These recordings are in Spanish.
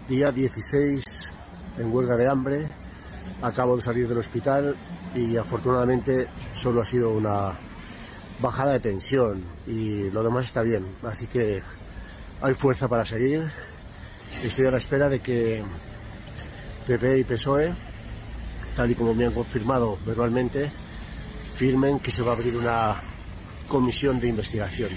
Día 16 en huelga de hambre. Acabo de salir del hospital y afortunadamente solo ha sido una bajada de tensión y lo demás está bien. Así que hay fuerza para seguir. Estoy a la espera de que PP y PSOE, tal y como me han confirmado verbalmente, firmen que se va a abrir una comisión de investigación.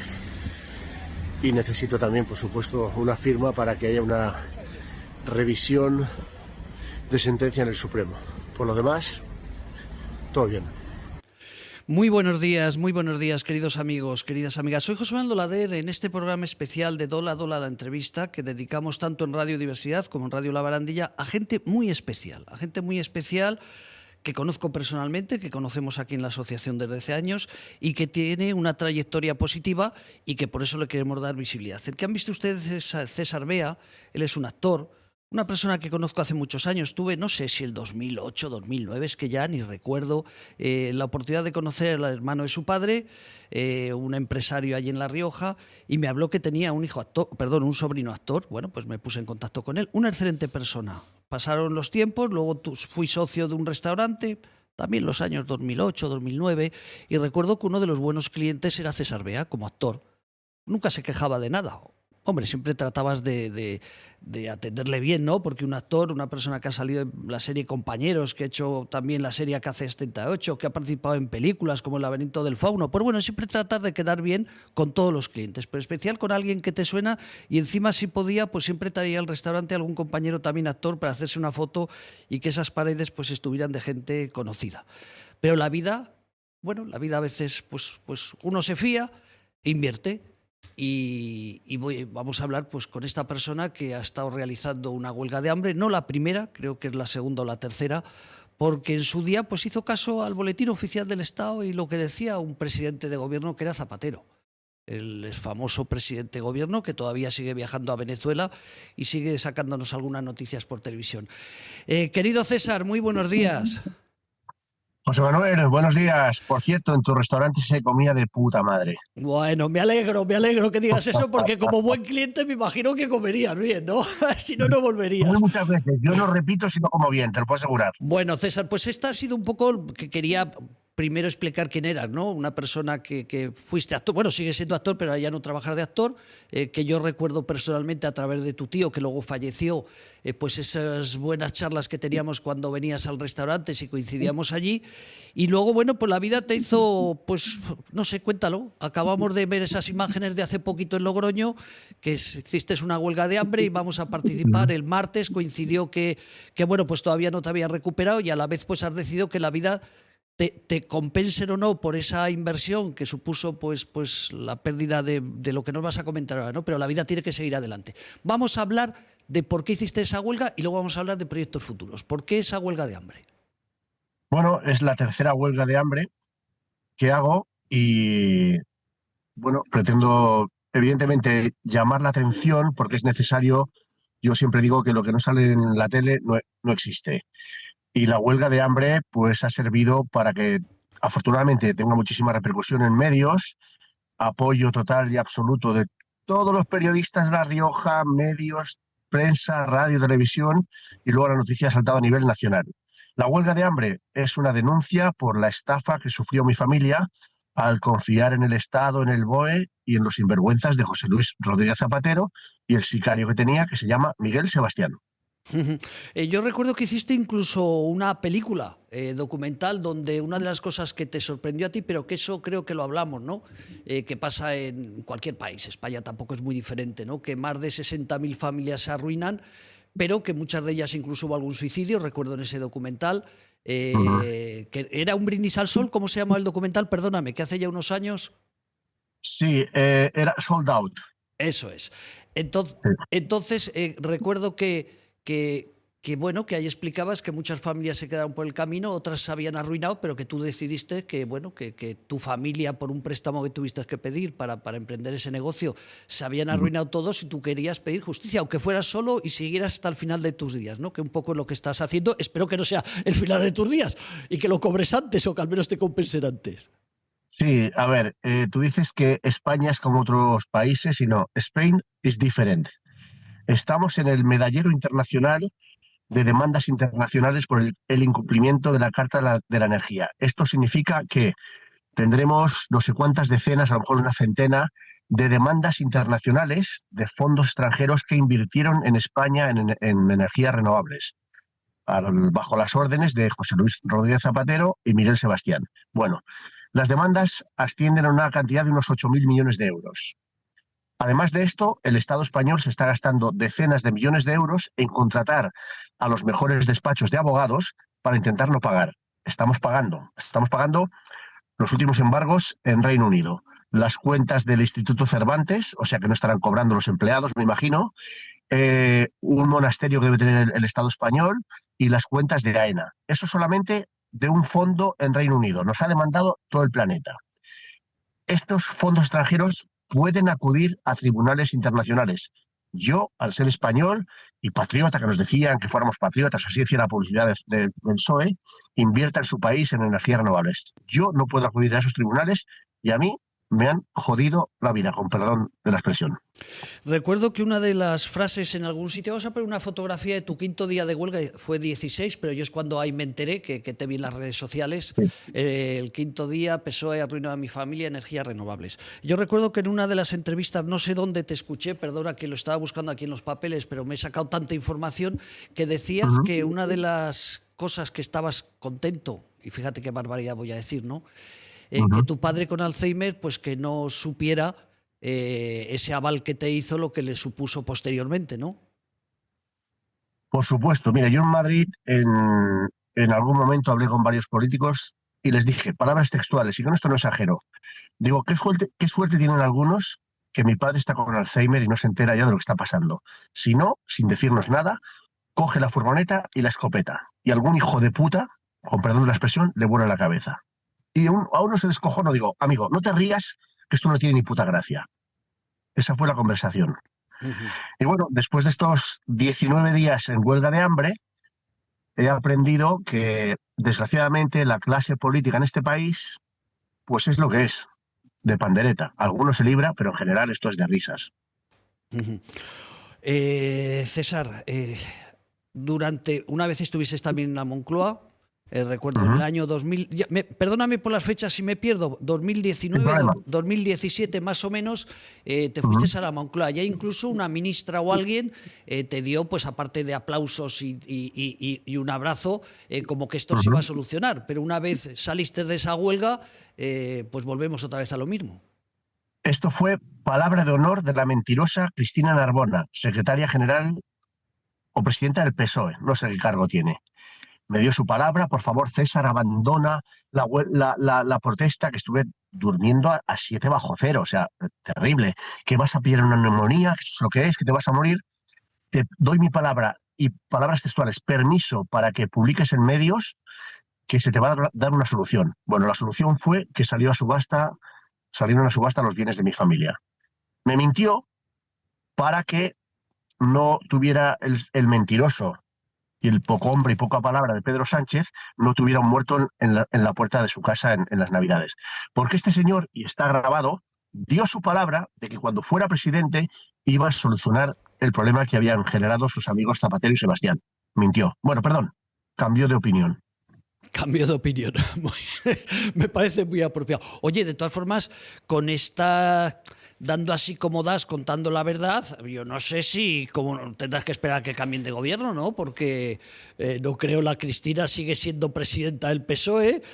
Y necesito también, por supuesto, una firma para que haya una revisión de sentencia en el Supremo. Por lo demás, todo bien. Muy buenos días, queridos amigos, queridas amigas. Soy José Manuel Dolader en este programa especial de Dola Dola la entrevista que dedicamos tanto en Radio Diversidad como en Radio La Barandilla a gente muy especial, que conozco personalmente, que conocemos aquí en la asociación desde hace años y que tiene una trayectoria positiva y que por eso le queremos dar visibilidad. El que han visto ustedes es César Bea. Él es un actor, una persona que conozco hace muchos años. Tuve, no sé si el 2008, 2009, es que ya ni recuerdo, la oportunidad de conocer al hermano de su padre, un empresario allí en La Rioja, y me habló que tenía un sobrino actor. Bueno, pues me puse en contacto con él. Una excelente persona. Pasaron los tiempos, luego fui socio de un restaurante, también los años 2008, 2009, y recuerdo que uno de los buenos clientes era César Bea, como actor. Nunca se quejaba de nada. Hombre, siempre tratabas de atenderle bien, ¿no? Porque un actor, una persona que ha salido en la serie Compañeros, que ha hecho también la serie KC78, que ha participado en películas como El laberinto del fauno, pues bueno, siempre tratar de quedar bien con todos los clientes, pero especial con alguien que te suena, y encima si podía, pues siempre traía al restaurante algún compañero también actor para hacerse una foto y que esas paredes pues estuvieran de gente conocida. Pero la vida a veces pues uno se fía e invierte. Y vamos a hablar pues con esta persona que ha estado realizando una huelga de hambre, no la primera, creo que es la segunda o la tercera, porque en su día pues hizo caso al Boletín Oficial del Estado y lo que decía un presidente de gobierno que era Zapatero. El famoso presidente de gobierno que todavía sigue viajando a Venezuela y sigue sacándonos algunas noticias por televisión. Querido César, muy buenos días. José Manuel, buenos días. Por cierto, en tu restaurante se comía de puta madre. Bueno, me alegro que digas eso, porque como buen cliente me imagino que comerías bien, ¿no? Si no, no volverías. Muchas veces. Yo no repito si no como bien, te lo puedo asegurar. Bueno, César, pues esta ha sido un poco que quería primero explicar quién eras, ¿no? Una persona que fuiste actor, bueno, sigues siendo actor, pero ya no trabajas de actor, que yo recuerdo personalmente a través de tu tío, que luego falleció, pues esas buenas charlas que teníamos cuando venías al restaurante, si coincidíamos allí, y luego, bueno, pues la vida te hizo, pues, no sé, cuéntalo. Acabamos de ver esas imágenes de hace poquito en Logroño, que hiciste una huelga de hambre y vamos a participar el martes, coincidió que bueno, pues todavía no te habías recuperado y a la vez pues has decidido que la vida te compensen o no por esa inversión que supuso pues la pérdida de lo que nos vas a comentar ahora, ¿no? Pero la vida tiene que seguir adelante. Vamos a hablar de por qué hiciste esa huelga y luego vamos a hablar de proyectos futuros. ¿Por qué esa huelga de hambre? Bueno, es la tercera huelga de hambre que hago y, bueno, pretendo evidentemente llamar la atención porque es necesario. Yo siempre digo que lo que no sale en la tele no existe. Y la huelga de hambre pues ha servido para que afortunadamente tenga muchísima repercusión en medios, apoyo total y absoluto de todos los periodistas de La Rioja, medios, prensa, radio, televisión, y luego la noticia ha saltado a nivel nacional. La huelga de hambre es una denuncia por la estafa que sufrió mi familia al confiar en el Estado, en el BOE y en los sinvergüenzas de José Luis Rodríguez Zapatero y el sicario que tenía, que se llama Miguel Sebastián. Yo recuerdo que hiciste incluso una película documental donde una de las cosas que te sorprendió a ti, pero que eso creo que lo hablamos, ¿no? Que pasa en cualquier país, España tampoco es muy diferente, ¿no? Que más de 60.000 familias se arruinan, pero que muchas de ellas incluso hubo algún suicidio, recuerdo en ese documental, que era un brindis al sol. ¿Cómo se llama el documental? Perdóname, que hace ya unos años. Sí, era Sold Out. Eso es. Entonces recuerdo que bueno, que ahí explicabas que muchas familias se quedaron por el camino, otras se habían arruinado, pero que tú decidiste que, bueno, que tu familia, por un préstamo que tuviste que pedir para emprender ese negocio, se habían arruinado todos y tú querías pedir justicia, aunque fueras solo y siguieras hasta el final de tus días, ¿no? Que un poco es lo que estás haciendo. Espero que no sea el final de tus días y que lo cobres antes o que al menos te compensen antes. Sí, a ver, tú dices que España es como otros países y no, Spain is different. Estamos en el medallero internacional de demandas internacionales por el incumplimiento de la Carta de la Energía. Esto significa que tendremos no sé cuántas decenas, a lo mejor una centena, de demandas internacionales de fondos extranjeros que invirtieron en España en energías renovables, bajo las órdenes de José Luis Rodríguez Zapatero y Miguel Sebastián. Bueno, las demandas ascienden a una cantidad de unos 8.000 millones de euros. Además de esto, el Estado español se está gastando decenas de millones de euros en contratar a los mejores despachos de abogados para intentar no pagar. Estamos pagando los últimos embargos en Reino Unido, las cuentas del Instituto Cervantes, o sea que no estarán cobrando los empleados, me imagino, un monasterio que debe tener el Estado español y las cuentas de AENA. Eso solamente de un fondo en Reino Unido. Nos ha demandado todo el planeta. Estos fondos extranjeros pueden acudir a tribunales internacionales. Yo, al ser español y patriota, que nos decían que fuéramos patriotas, así decía la publicidad del PSOE, invierta en su país en energías renovables. Yo no puedo acudir a esos tribunales y a mí me han jodido la vida, con perdón de la expresión. Recuerdo que una de las frases en algún sitio, vamos a poner una fotografía de tu quinto día de huelga, fue 16, pero yo es cuando ahí me enteré que te vi en las redes sociales, Sí. el quinto día, PSOE arruinó a mi familia, energías renovables. Yo recuerdo que en una de las entrevistas, no sé dónde te escuché, perdona que lo estaba buscando aquí en los papeles, pero me he sacado tanta información, que decías que una de las cosas que estabas contento, y fíjate qué barbaridad voy a decir, ¿no? Que tu padre con Alzheimer, pues que no supiera ese aval que te hizo, lo que le supuso posteriormente, ¿no? Por supuesto. Mira, yo en Madrid en algún momento hablé con varios políticos y les dije palabras textuales, y con esto no exagero. Digo, qué suerte tienen algunos que mi padre está con Alzheimer y no se entera ya de lo que está pasando. Si no, sin decirnos nada, coge la furgoneta y la escopeta. Y algún hijo de puta, con perdón de la expresión, le vuela la cabeza. Y a uno se descojono, digo, amigo, no te rías, que esto no tiene ni puta gracia. Esa fue la conversación. Y bueno, después de estos 19 días en huelga de hambre, he aprendido que, desgraciadamente, la clase política en este país, pues es lo que es, de pandereta. Algunos se libra, pero en general esto es de risas. César, una vez estuviste también en la Moncloa, recuerdo en el año 2000, perdóname por las fechas si me pierdo, 2019, 2017 más o menos, te fuiste a la Moncloa. Ya incluso una ministra o alguien te dio, pues aparte de aplausos y un abrazo, como que esto se iba a solucionar. Pero una vez saliste de esa huelga, pues volvemos otra vez a lo mismo. Esto fue palabra de honor de la mentirosa Cristina Narbona, secretaria general o presidenta del PSOE, no sé qué cargo tiene. Me dio su palabra, por favor, César, abandona la protesta, que estuve durmiendo a 7 bajo cero, o sea, terrible, que vas a pillar una neumonía, que eso es lo que es, que te vas a morir. Te doy mi palabra y palabras textuales, permiso para que publiques en medios que se te va a dar una solución. Bueno, la solución fue que salieron a subasta los bienes de mi familia. Me mintió para que no tuviera el mentiroso y el poco hombre y poca palabra de Pedro Sánchez no tuviera un muerto en la puerta de su casa en las Navidades. Porque este señor, y está grabado, dio su palabra de que cuando fuera presidente iba a solucionar el problema que habían generado sus amigos Zapatero y Sebastián. Mintió. Bueno, perdón, cambió de opinión. Cambio de opinión. Me parece muy apropiado. Oye, de todas formas, con esta, dando así como das, contando la verdad, yo no sé si como tendrás que esperar a que cambien de gobierno, ¿no? Porque no creo, la Cristina sigue siendo presidenta del PSOE,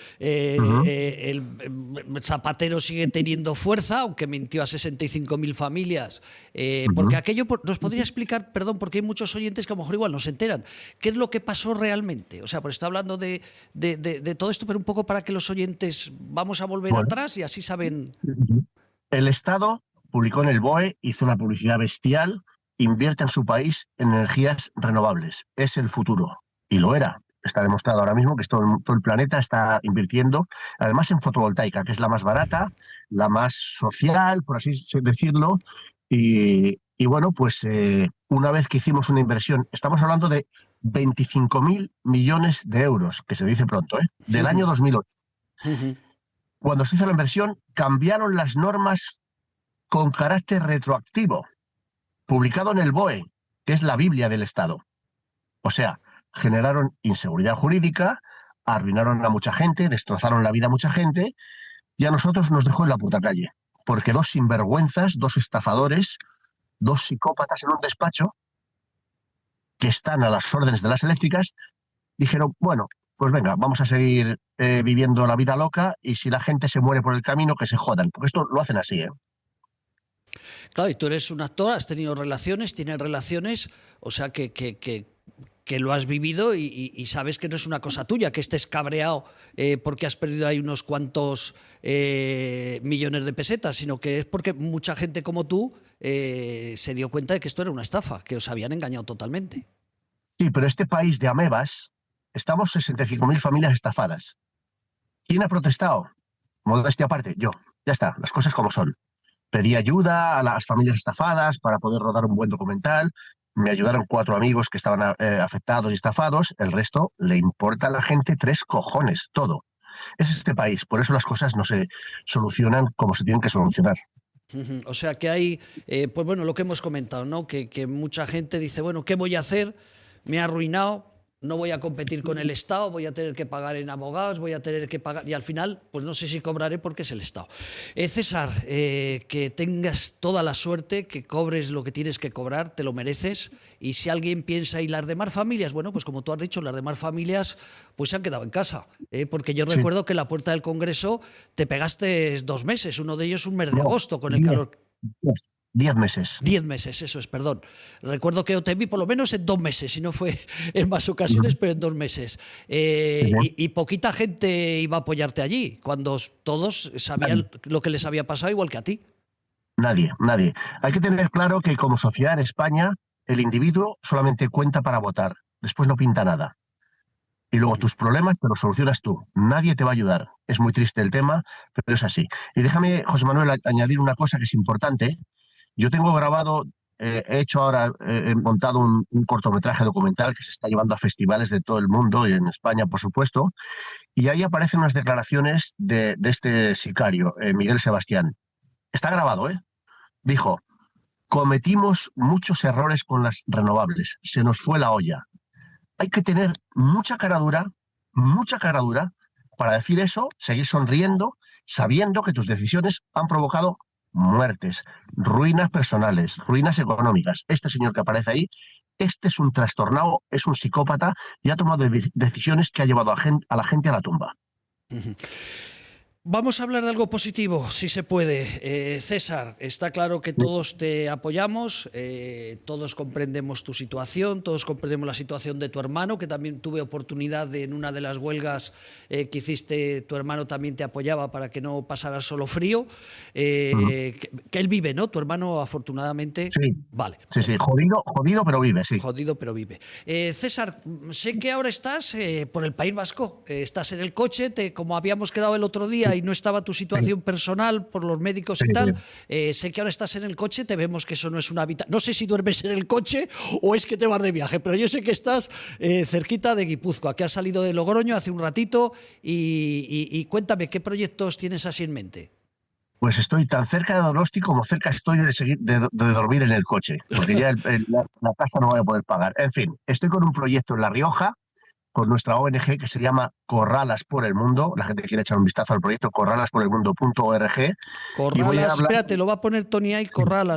el Zapatero sigue teniendo fuerza, aunque mintió a 65.000 familias. Porque aquello, nos podría explicar, perdón, porque hay muchos oyentes que a lo mejor igual no se enteran, ¿qué es lo que pasó realmente? O sea, pues está hablando de todo esto, pero un poco para que los oyentes, vamos a volver atrás y así saben. El Estado publicó en el BOE, hizo una publicidad bestial, invierte en su país en energías renovables. Es el futuro. Y lo era. Está demostrado ahora mismo que todo el planeta está invirtiendo, además en fotovoltaica, que es la más barata, la más social, por así decirlo. Y bueno, pues una vez que hicimos una inversión, estamos hablando de 25.000 millones de euros, que se dice pronto, del año 2008. Cuando se hizo la inversión, cambiaron las normas con carácter retroactivo, publicado en el BOE, que es la Biblia del Estado. O sea, generaron inseguridad jurídica, arruinaron a mucha gente, destrozaron la vida a mucha gente y a nosotros nos dejó en la puta calle. Porque dos sinvergüenzas, dos estafadores, dos psicópatas en un despacho que están a las órdenes de las eléctricas, dijeron, bueno, pues venga, vamos a seguir viviendo la vida loca y si la gente se muere por el camino, que se jodan. Porque esto lo hacen así, ¿eh? Claro, y tú eres un actor, has tenido relaciones, tienes relaciones, o sea que lo has vivido y sabes que no es una cosa tuya, que estés cabreado porque has perdido ahí unos cuantos millones de pesetas, sino que es porque mucha gente como tú se dio cuenta de que esto era una estafa, que os habían engañado totalmente. Sí, pero este país de amebas, estamos 65.000 familias estafadas. ¿Quién ha protestado? Modestia aparte, yo. Ya está, las cosas como son. Pedí ayuda a las familias estafadas para poder rodar un buen documental. Me ayudaron 4 amigos que estaban afectados y estafados. El resto le importa a la gente 3 cojones, todo. Es este país, por eso las cosas no se solucionan como se tienen que solucionar. O sea que hay, pues bueno, lo que hemos comentado, ¿no? Que mucha gente dice, bueno, ¿qué voy a hacer? Me ha arruinado, no voy a competir con el Estado, voy a tener que pagar en abogados, voy a tener que pagar... Y al final, pues no sé si cobraré porque es el Estado. César, que tengas toda la suerte, que cobres lo que tienes que cobrar, te lo mereces. Y si alguien piensa, ¿y las demás familias? Bueno, pues como tú has dicho, las demás familias pues se han quedado en casa. Porque yo recuerdo que en la puerta del Congreso te pegaste 2 meses, uno de ellos un mes de agosto, con el 10, calor... 10 meses. 10 meses, eso es, perdón. Recuerdo que te vi por lo menos en 2 meses, si no fue en más ocasiones, pero en 2 meses. Y poquita gente iba a apoyarte allí, cuando todos sabían lo que les había pasado, igual que a ti. Nadie, nadie. Hay que tener claro que como sociedad en España, el individuo solamente cuenta para votar. Después no pinta nada. Y luego tus problemas te los solucionas tú. Nadie te va a ayudar. Es muy triste el tema, pero es así. Y déjame, José Manuel, añadir una cosa que es importante. Yo tengo grabado, he montado un cortometraje documental que se está llevando a festivales de todo el mundo y en España, por supuesto, y ahí aparecen unas declaraciones de este sicario, Miguel Sebastián. Está grabado, ¿eh? Dijo, cometimos muchos errores con las renovables, se nos fue la olla. Hay que tener mucha caradura para decir eso, seguir sonriendo, sabiendo que tus decisiones han provocado muertes, ruinas personales, ruinas económicas. Este señor que aparece ahí, este es un trastornado, es un psicópata y ha tomado decisiones que ha llevado a la gente a la tumba. Vamos a hablar de algo positivo, si se puede. César, está claro que todos te apoyamos, todos comprendemos tu situación, todos comprendemos la situación de tu hermano, que también tuve oportunidad de, en una de las huelgas que hiciste, tu hermano también te apoyaba para que no pasaras solo frío. Que él vive, ¿no? Tu hermano, afortunadamente. Sí, vale. Sí, jodido, pero vive, sí. Jodido, pero vive. César, sé que ahora estás por el País Vasco, estás en el coche, como habíamos quedado el otro día y no estaba tu situación personal por los médicos y tal. Sé que ahora estás en el coche, te vemos que eso no es una habitación. No sé si duermes en el coche o es que te vas de viaje, pero yo sé que estás cerquita de Guipúzcoa, que has salido de Logroño hace un ratito y cuéntame, ¿qué proyectos tienes así en mente? Pues estoy tan cerca de Donosti como cerca estoy de dormir en el coche, porque ya la casa no voy a poder pagar. En fin, estoy con un proyecto en La Rioja, con nuestra ONG que se llama Corralas por el Mundo. La gente que quiere echar un vistazo al proyecto, corralasporelmundo.org. Corralas, espérate, lo va a poner Tony ahí,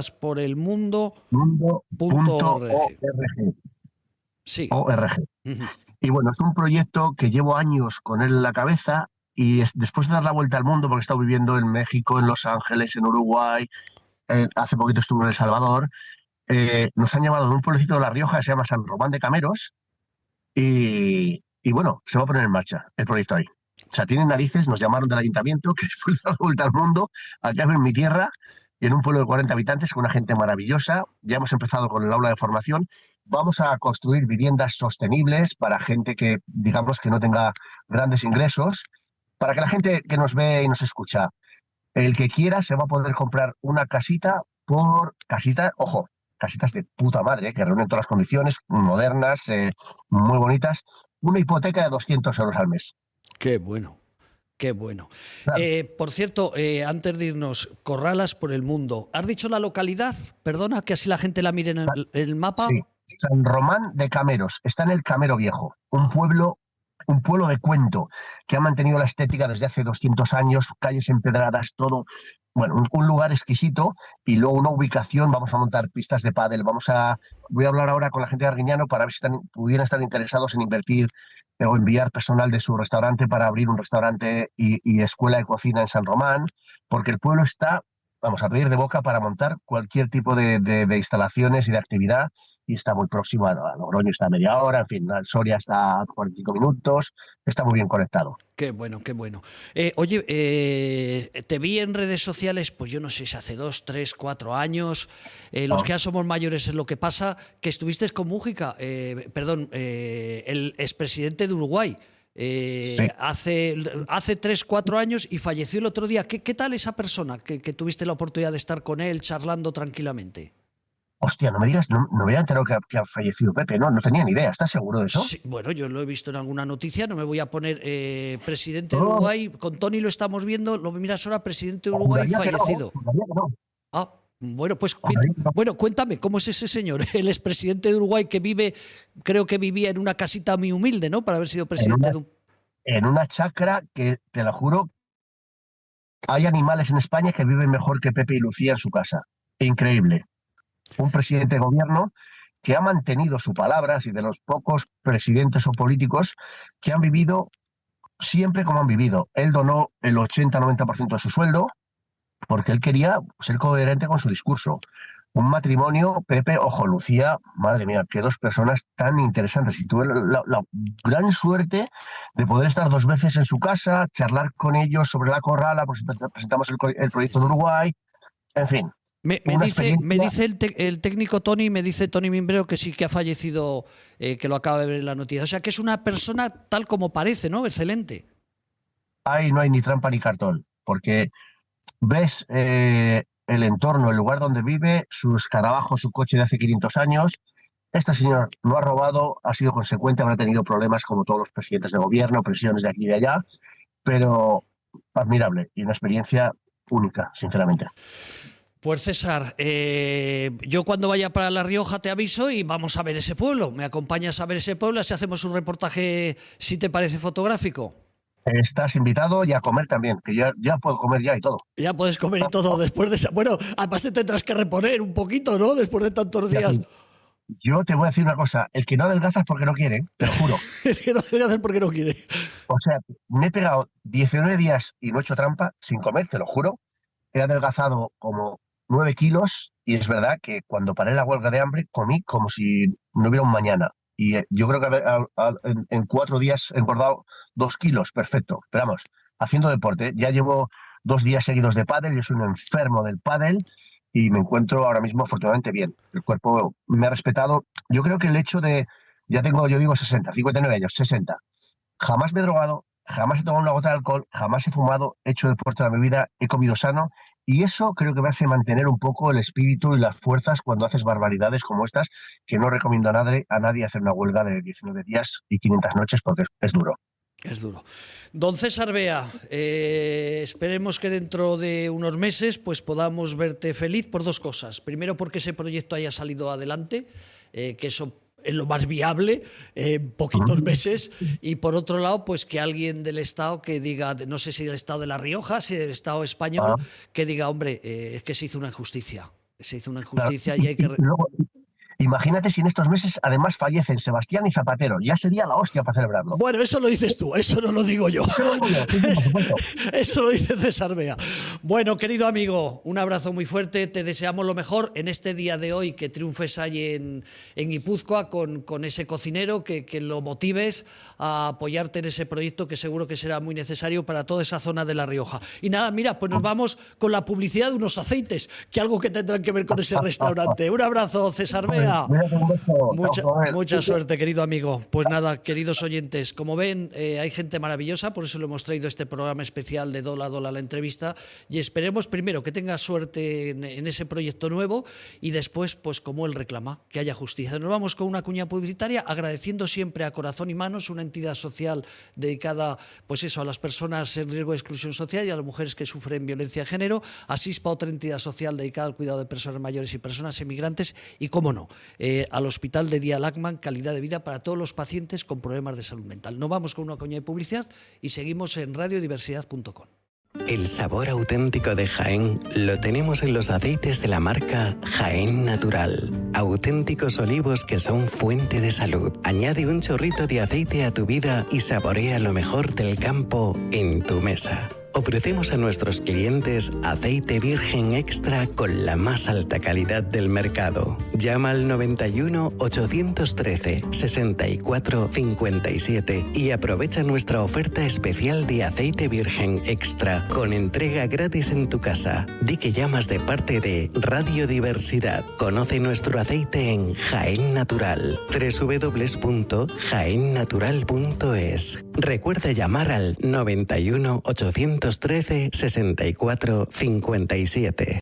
corralasporelmundo.org. Sí. ORG. Y bueno, es un proyecto que llevo años con él en la cabeza y después de dar la vuelta al mundo, porque he estado viviendo en México, en Los Ángeles, en Uruguay, hace poquito estuve en El Salvador, nos han llamado de un pueblecito de La Rioja que se llama San Román de Cameros. Y bueno, se va a poner en marcha el proyecto ahí. O sea, tienen narices, nos llamaron del ayuntamiento, que después de la vuelta al mundo, acá en mi tierra, y en un pueblo de 40 habitantes, con una gente maravillosa. Ya hemos empezado con el aula de formación. Vamos a construir viviendas sostenibles para gente que, digamos, que no tenga grandes ingresos, para que la gente que nos ve y nos escucha, el que quiera se va a poder comprar una casita por casita, ojo, casitas de puta madre, que reúnen todas las condiciones, modernas, muy bonitas, una hipoteca de 200 euros al mes. Qué bueno, qué bueno. Claro. Por cierto, antes de irnos, Corralas por el Mundo. ¿Has dicho la localidad? Perdona, que así la gente la mire en el mapa. Sí, San Román de Cameros, está en el Camero Viejo, un pueblo de cuento que ha mantenido la estética desde hace 200 años, calles empedradas, todo, bueno, un lugar exquisito y luego una ubicación, vamos a montar pistas de pádel, voy a hablar ahora con la gente de Arguiñano para ver si pudieran estar interesados en invertir o enviar personal de su restaurante para abrir un restaurante y escuela de cocina en San Román, porque el pueblo está, vamos a pedir de boca para montar cualquier tipo de instalaciones y de actividad, y está muy próximo a Logroño, está a media hora, en fin, al Soria está a 45 minutos, está muy bien conectado. Qué bueno, qué bueno. Oye, te vi en redes sociales, pues yo no sé si hace 2, 3, 4 años, los que ya somos mayores es lo que pasa, que estuviste con Mújica, el expresidente de Uruguay, Sí. hace 3, 4 años y falleció el otro día. ¿Qué tal esa persona que tuviste la oportunidad de estar con él charlando tranquilamente? Hostia, no me digas, no me había enterado que ha fallecido Pepe, no tenía ni idea, ¿estás seguro de eso? Sí, bueno, yo lo he visto en alguna noticia, no me voy a poner presidente de No, Uruguay, con Tony lo estamos viendo, lo miras ahora, presidente de Uruguay juraría que no, fallecido. juraría que no, Ah, bueno, pues juraría que no. bueno, cuéntame, ¿cómo es ese señor? El expresidente de Uruguay que vive, creo que vivía en una casita muy humilde, ¿no? Para haber sido En presidente una, de un... en una chacra que, te lo juro, hay animales en España que viven mejor que Pepe y Lucía en su casa. Increíble. Un presidente de gobierno que ha mantenido su palabra, y de los pocos presidentes o políticos que han vivido siempre como han vivido. Él donó el 80-90% de su sueldo porque él quería ser coherente con su discurso. Un matrimonio, Pepe, ojo, Lucía, madre mía, qué dos personas tan interesantes. Y tuve la gran suerte de poder estar 2 veces en su casa, charlar con ellos sobre la corrala, pues presentamos el proyecto de Uruguay, en fin, una Me experiencia. dice el técnico Tony, me dice Tony Mimbreo que sí que ha fallecido, que lo acaba de ver en la noticia. O sea, que es una persona tal como parece, ¿no? Excelente. Ahí no hay ni trampa ni cartón, porque ves el entorno, el lugar donde vive, sus escarabajos, su coche de hace 500 años. Este señor no ha robado, ha sido consecuente, habrá tenido problemas como todos los presidentes de gobierno, presiones de aquí y de allá, pero admirable y una experiencia única, sinceramente. Pues César, yo cuando vaya para La Rioja te aviso y vamos a ver ese pueblo. ¿Me acompañas a ver ese pueblo? Así hacemos un reportaje, si te parece, fotográfico. Estás invitado y a comer también, que ya puedo comer ya y todo. Ya puedes comer y todo después de esa... Bueno, además te tendrás que reponer un poquito, ¿no? Después de tantos días. Yo te voy a decir una cosa, el que no adelgaza es porque no quiere, te lo juro. Es que no debe hacer porque no quiere. O sea, me he pegado 19 días y no he hecho trampa sin comer, te lo juro. He adelgazado como 9 kilos y es verdad que cuando paré la huelga de hambre comí como si no hubiera un mañana. Y yo creo que en 4 días he engordado 2 kilos, perfecto. Pero vamos, haciendo deporte, ya llevo 2 días seguidos de pádel, yo soy un enfermo del pádel y me encuentro ahora mismo afortunadamente bien. El cuerpo me ha respetado. Yo creo que el hecho de, ya tengo, yo digo 60, 59 años, 60. Jamás me he drogado, jamás he tomado una gota de alcohol, jamás he fumado, he hecho deporte toda mi vida, he comido sano y eso creo que me hace mantener un poco el espíritu y las fuerzas cuando haces barbaridades como estas, que no recomiendo a nadie hacer una huelga de 19 días y 500 noches porque es duro. Es duro. Don César Bea, esperemos que dentro de unos meses pues podamos verte feliz por 2 cosas. Primero, porque ese proyecto haya salido adelante, que eso es lo más viable en poquitos meses, y por otro lado, pues que alguien del Estado que diga, no sé si del Estado de La Rioja, si del Estado español, que diga, hombre, es que se hizo una injusticia. Se hizo una injusticia y hay que... Luego, imagínate si en estos meses además fallecen Sebastián y Zapatero. Ya sería la hostia para celebrarlo. Bueno, eso lo dices tú, eso no lo digo yo. Eso lo digo yo, sí, por supuesto. Eso lo dice César Bea. Bueno, querido amigo, un abrazo muy fuerte. Te deseamos lo mejor en este día de hoy, que triunfes ahí en Guipúzcoa con ese cocinero, que lo motives a apoyarte en ese proyecto que seguro que será muy necesario para toda esa zona de La Rioja. Y nada, mira, pues nos vamos con la publicidad de unos aceites, que algo que tendrán que ver con ese restaurante. Un abrazo, César Bea. Mucha suerte, querido amigo. Pues nada, queridos oyentes, como ven, hay gente maravillosa, por eso lo hemos traído este programa especial de Dola Dola la entrevista, y esperemos primero que tenga suerte en ese proyecto nuevo y después, pues como él reclama, que haya justicia. Nos vamos con una cuña publicitaria agradeciendo siempre a Corazón y Manos, una entidad social dedicada, pues eso, a las personas en riesgo de exclusión social y a las mujeres que sufren violencia de género, a SISPA, otra entidad social dedicada al cuidado de personas mayores y personas emigrantes, y cómo no, al Hospital de Día Lachman, calidad de vida para todos los pacientes con problemas de salud mental. Nos vamos con una coña de publicidad y seguimos en radiodiversidad.com. El sabor auténtico de Jaén lo tenemos en los aceites de la marca Jaén Natural. Auténticos olivos que son fuente de salud. Añade un chorrito de aceite a tu vida y saborea lo mejor del campo en tu mesa. Ofrecemos a nuestros clientes aceite virgen extra con la más alta calidad del mercado. Llama al 91 813 64 57 y aprovecha nuestra oferta especial de aceite virgen extra con entrega gratis en tu casa. Di que llamas de parte de Radiodiversidad. Conoce nuestro aceite en Jaén Natural. www.jaennatural.es. Recuerda llamar al 91 813 64 57.